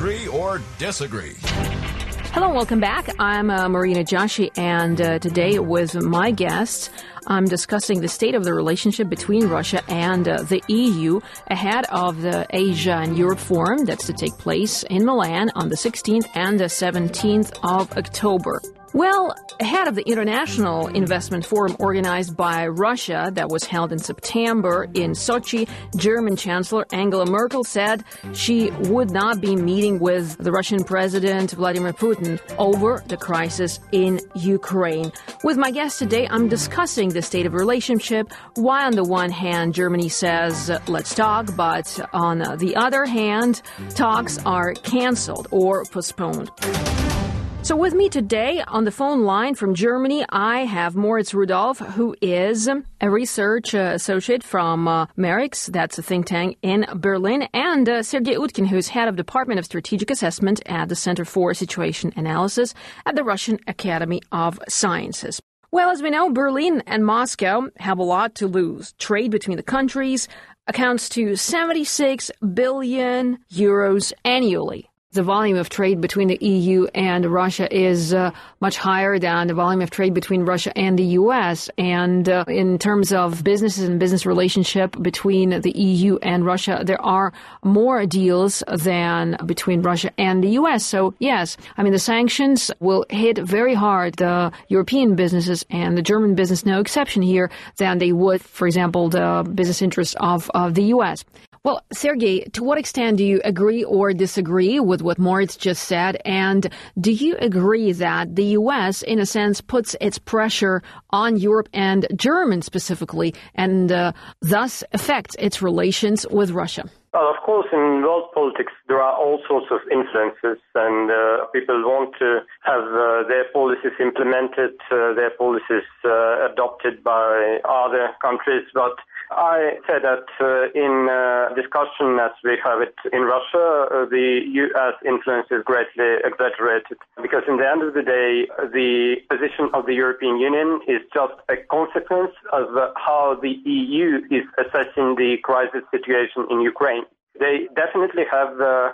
Agree or disagree? Hello and welcome back. I'm Marina Joshi, and today with my guests, I'm discussing the state of the relationship between Russia and the EU ahead of the Asia and Europe Forum that's to take place in Milan on the 16th and the 17th of October. Well, ahead of the International Investment Forum organized by Russia that was held in September in Sochi, German Chancellor Angela Merkel said she would not be meeting with the Russian President Vladimir Putin over the crisis in Ukraine. With my guest today, I'm discussing the state of relationship, why on the one hand Germany says, let's talk, but on the other hand, talks are canceled or postponed. So with me today on the phone line from Germany, I have Moritz Rudolph, who is a research associate from MERIX, that's a think tank in Berlin, and Sergei Utkin, who's head of Department of Strategic Assessment at the Center for Situation Analysis at the Russian Academy of Sciences. Well, as we know, Berlin and Moscow have a lot to lose. Trade between the countries accounts to 76 billion euros annually. The volume of trade between the EU and Russia is much higher than the volume of trade between Russia and the U.S. And in terms of businesses and business relationship between the EU and Russia, there are more deals than between Russia and the U.S. So, yes, I mean, the sanctions will hit very hard the European businesses and the German business, no exception here, than they would, for example, the business interests of the U.S. Well, Sergei, to what extent do you agree or disagree with what Moritz just said? And do you agree that the U.S., in a sense, puts its pressure on Europe and Germany specifically, and thus affects its relations with Russia? Well, of course, in world politics, there are all sorts of influences, and people want to have their policies implemented, their policies adopted by other countries. But I say that in discussion as we have it in Russia, the U.S. influence is greatly exaggerated, because in the end of the day, the position of the European Union is just a consequence of how the EU is assessing the crisis situation in Ukraine. They definitely have the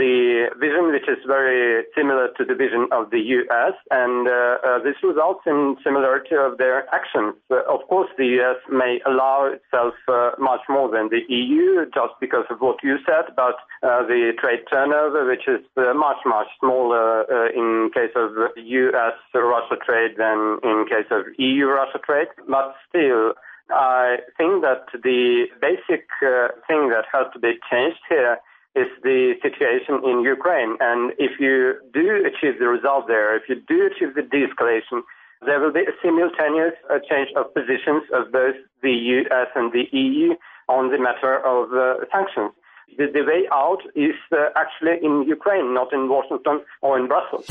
vision which is very similar to the vision of the U.S., and this results in similarity of their actions. Of course, the U.S. may allow itself much more than the EU just because of what you said about the trade turnover, which is much, much smaller in case of U.S.-Russia trade than in case of EU-Russia trade. But still, I think that the basic thing that has to be changed here is the situation in Ukraine. And if you do achieve the result there, if you do achieve the de-escalation, there will be a simultaneous change of positions of both the US and the EU on the matter of sanctions. The way out is actually in Ukraine, not in Washington or in Brussels.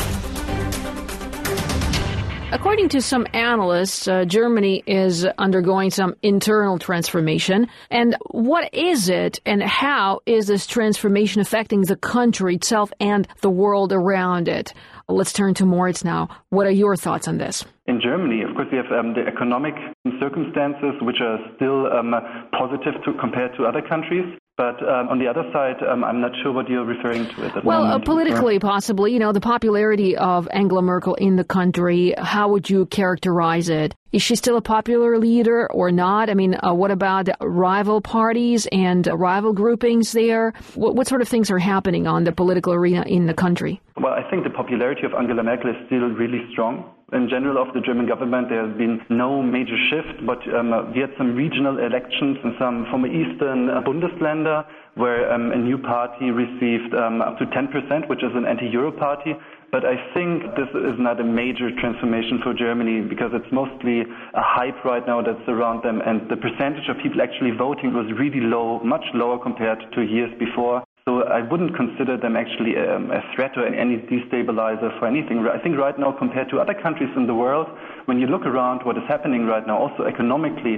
According to some analysts, Germany is undergoing some internal transformation. And what is it, and how is this transformation affecting the country itself and the world around it? Let's turn to Moritz now. What are your thoughts on this? In Germany, of course, we have the economic circumstances, which are still positive compared to other countries. But on the other side, I'm not sure what you're referring to at that moment. Well, politically, possibly, you know, the popularity of Angela Merkel in the country, how would you characterize it? Is she still a popular leader or not? I mean, what about rival parties and rival groupings there? What sort of things are happening on the political arena in the country? Well, I think the popularity of Angela Merkel is still really strong. In general, of the German government, there has been no major shift, but we had some regional elections in some former Eastern Bundesländer where a new party received up to 10%, which is an anti-Euro party. But I think this is not a major transformation for Germany because it's mostly a hype right now that's around them, and the percentage of people actually voting was really low, much lower compared to years before. So I wouldn't consider them actually a threat or any destabilizer for anything. I think right now, compared to other countries in the world, when you look around what is happening right now, also economically,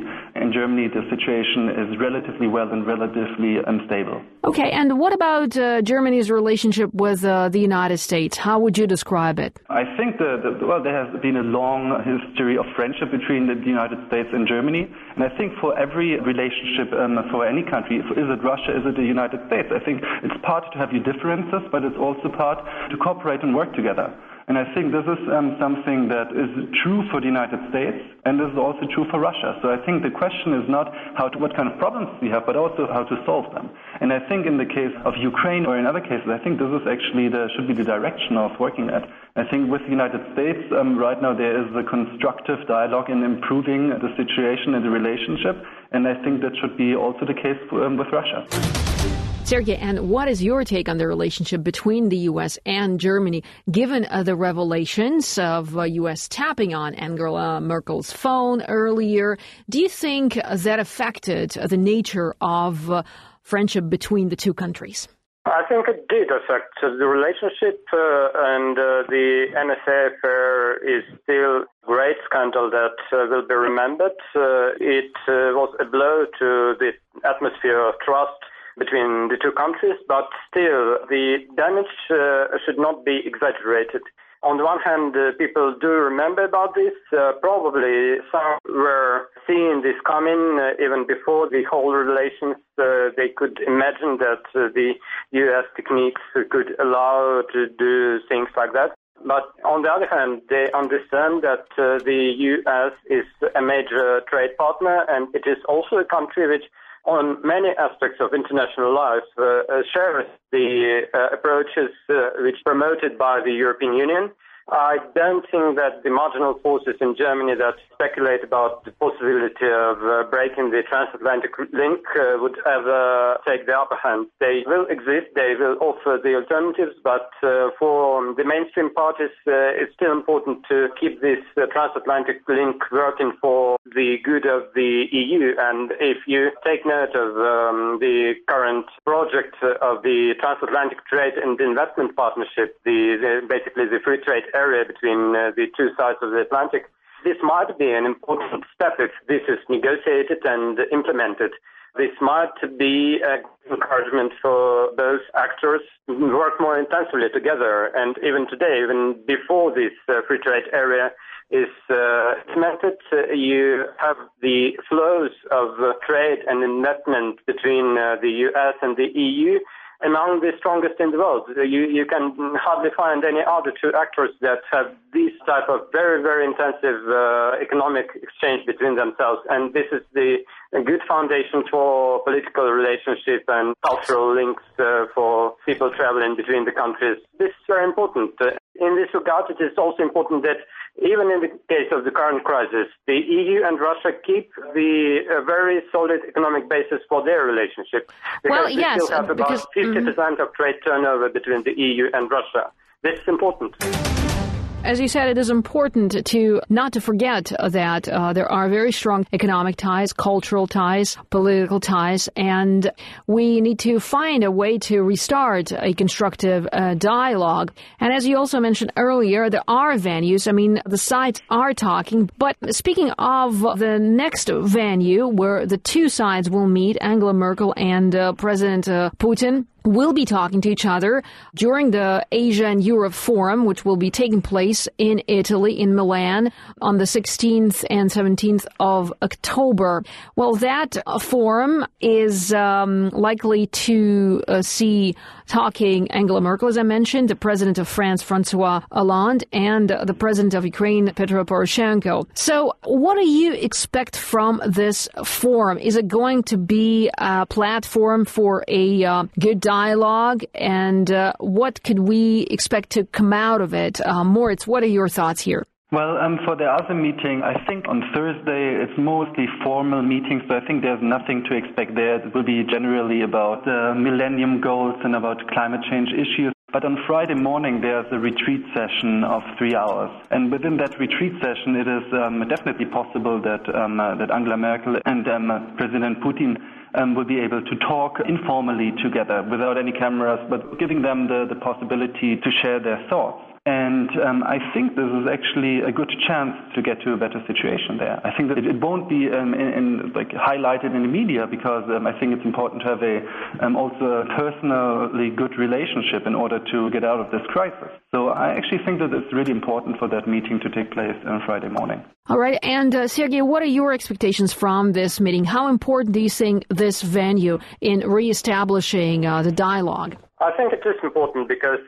in Germany the situation is relatively well and relatively stable. Okay, and what about Germany's relationship with the United States? How would you describe it? I think there has been a long history of friendship between the United States and Germany, and I think for every relationship for any country, is it Russia, is it the United States, I think it's part to have your differences, but it's also part to cooperate and work together. And I think this is something that is true for the United States, and this is also true for Russia. So I think the question is not what kind of problems we have, but also how to solve them. And I think in the case of Ukraine or in other cases, I think this is actually should be the direction of working at. I think with the United States, right now there is a constructive dialogue in improving the situation and the relationship, and I think that should be also the case with Russia. Sergei, and what is your take on the relationship between the U.S. and Germany, given the revelations of U.S. tapping on Angela Merkel's phone earlier? Do you think that affected the nature of friendship between the two countries? I think it did affect the relationship, and the NSA affair is still a great scandal that will be remembered. It was a blow to the atmosphere of trust between the two countries, but still the damage should not be exaggerated. On the one hand, people do remember about this. Probably some were seeing this coming even before the whole relations. They could imagine that the U.S. techniques could allow to do things like that. But on the other hand, they understand that the U.S. is a major trade partner, and it is also a country which on many aspects of international life shares the approaches which promoted by the European Union. I don't think that the marginal forces in Germany that speculate about the possibility of breaking the transatlantic link would ever take the upper hand. They will exist, they will offer the alternatives, but for the mainstream parties, it's still important to keep this transatlantic link working for the good of the EU. And if you take note of the current project of the Transatlantic Trade and Investment Partnership, basically the free trade area between the two sides of the Atlantic, this might be an important step if this is negotiated and implemented. This might be an encouragement for both actors to work more intensively together. And even today, even before this free trade area is implemented, you have the flows of trade and investment between the US and the EU among the strongest in the world. You can hardly find any other two actors that have this type of very, very intensive economic exchange between themselves. And this is a good foundation for political relationship and cultural links for people traveling between the countries. This is very important. In this regard, it is also important that even in the case of the current crisis, the EU and Russia keep the very solid economic basis for their relationship. Because they still have about 50% of trade turnover between the EU and Russia. This is important. As you said, it is important not to forget that there are very strong economic ties, cultural ties, political ties, and we need to find a way to restart a constructive dialogue. And as you also mentioned earlier, there are venues. I mean, the sides are talking. But speaking of the next venue where the two sides will meet, Angela Merkel and President Putin will be talking to each other during the Asia and Europe Forum, which will be taking place in Italy, in Milan, on the 16th and 17th of October. Well, that forum is likely to see talking Angela Merkel, as I mentioned, the president of France, François Hollande, and the president of Ukraine, Petro Poroshenko. So what do you expect from this forum? Is it going to be a platform for a good dialogue? And what could we expect to come out of it? Moritz, what are your thoughts here? Well, for the other meeting, I think on Thursday it's mostly formal meetings, so I think there's nothing to expect there. It will be generally about the Millennium Goals and about climate change issues. But on Friday morning, there's a retreat session of 3 hours. And within that retreat session, it is definitely possible that Angela Merkel and President Putin will be able to talk informally together without any cameras, but giving them the possibility to share their thoughts. And I think this is actually a good chance to get to a better situation there. I think that it won't be highlighted in the media because I think it's important to have also a personally good relationship in order to get out of this crisis. So I actually think that it's really important for that meeting to take place on Friday morning. All right. And Sergei, what are your expectations from this meeting? How important do you think this venue in reestablishing the dialogue? I think it is important because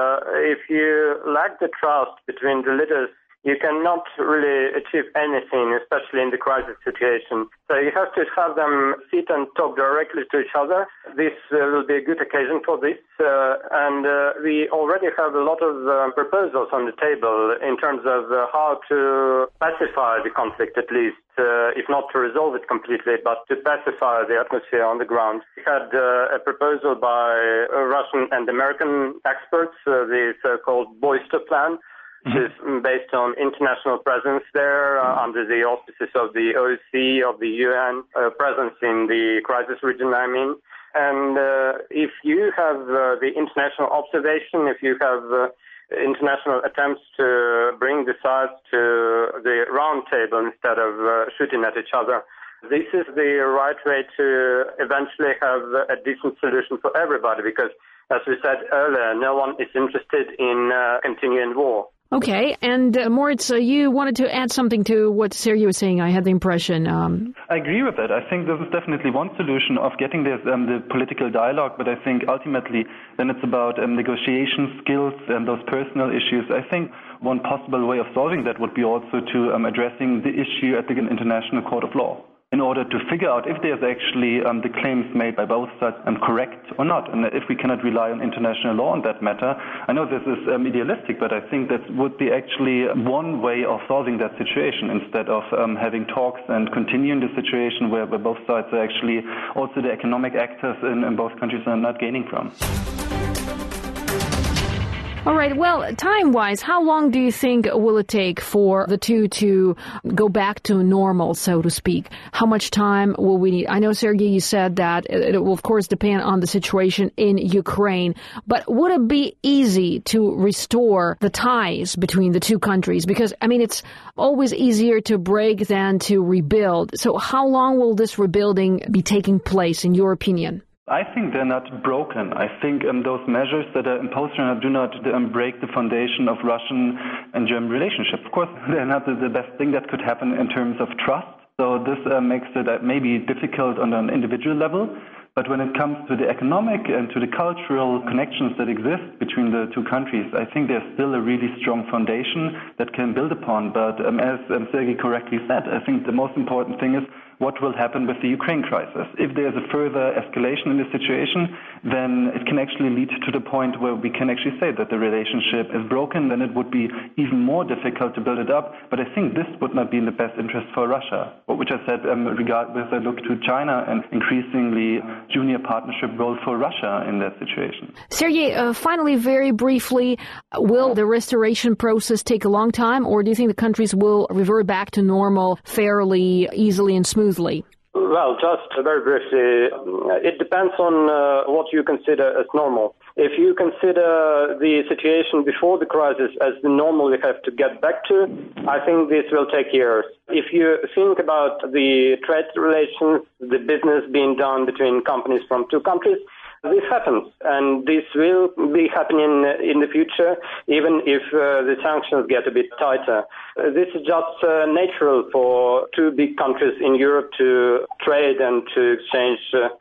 if you lack the trust between the leaders, you cannot really achieve anything, especially in the crisis situation. So you have to have them sit and talk directly to each other. This will be a good occasion for this. And we already have a lot of proposals on the table in terms of how to pacify the conflict, at least, if not to resolve it completely, but to pacify the atmosphere on the ground. We had a proposal by Russian and American experts, the so-called Boyster Plan, which is based on international presence there under the auspices of the OSCE, of the UN, presence in the crisis region, I mean. And if you have the international observation, if you have international attempts to bring the sides to the round table instead of shooting at each other, this is the right way to eventually have a decent solution for everybody because, as we said earlier, no one is interested in continuing war. Okay, and Moritz, you wanted to add something to what Sergei was saying. I had the impression. I agree with that. I think this is definitely one solution of getting this, the political dialogue, but I think ultimately then it's about negotiation skills and those personal issues. I think one possible way of solving that would be also to addressing the issue at the International Court of Law, in order to figure out if there's actually the claims made by both sides correct or not, and if we cannot rely on international law on that matter. I know this is idealistic, but I think that would be actually one way of solving that situation instead of having talks and continuing the situation where both sides are actually also the economic actors in both countries are not gaining from. All right. Well, time-wise, how long do you think will it take for the two to go back to normal, so to speak? How much time will we need? I know, Sergei, you said that it will, of course, depend on the situation in Ukraine. But would it be easy to restore the ties between the two countries? Because, I mean, it's always easier to break than to rebuild. So how long will this rebuilding be taking place, in your opinion? I think they're not broken. I think those measures that are imposed do not break the foundation of Russian and German relationships. Of course, they're not the best thing that could happen in terms of trust. So this makes it maybe difficult on an individual level. But when it comes to the economic and to the cultural connections that exist between the two countries, I think there's still a really strong foundation that can build upon. But as Sergei correctly said, I think the most important thing is what will happen with the Ukraine crisis. If there's a further escalation in the situation, then it can actually lead to the point where we can actually say that the relationship is broken, then it would be even more difficult to build it up. But I think this would not be in the best interest for Russia, which I said with a look to China and increasingly junior partnership role for Russia in that situation. Sergei, finally, very briefly, will the restoration process take a long time, or do you think the countries will revert back to normal fairly easily and smoothly? Well, just very briefly, it depends on what you consider as normal. If you consider the situation before the crisis as the normal we have to get back to, I think this will take years. If you think about the trade relations, the business being done between companies from two countries, this happens, and this will be happening in the future, even if the sanctions get a bit tighter. This is just natural for two big countries in Europe to trade and to exchange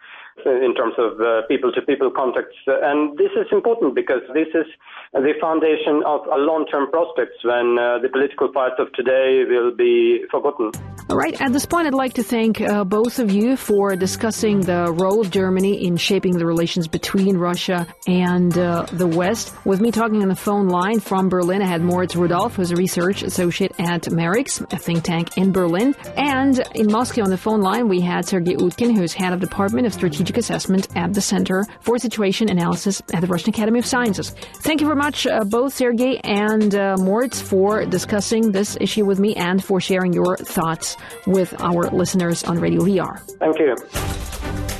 in terms of people-to-people contacts. And this is important because this is the foundation of a long-term prospects when the political fights of today will be forgotten. All right. At this point, I'd like to thank both of you for discussing the role of Germany in shaping the relations between Russia and the West. With me talking on the phone line from Berlin, I had Moritz Rudolph, who's a research associate at Merix, a think tank in Berlin. And in Moscow on the phone line, we had Sergei Utkin, who's head of Department of Strategic Assessment at the Center for Situation Analysis at the Russian Academy of Sciences. Thank you very much, both Sergei and Moritz, for discussing this issue with me and for sharing your thoughts with our listeners on Radio VR. Thank you.